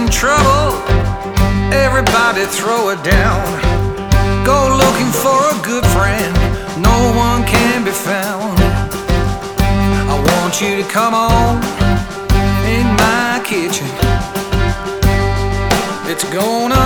trouble, everybody throw it down. Go looking for a good friend, no one can be found. I want you to come on in my kitchen. It's gonna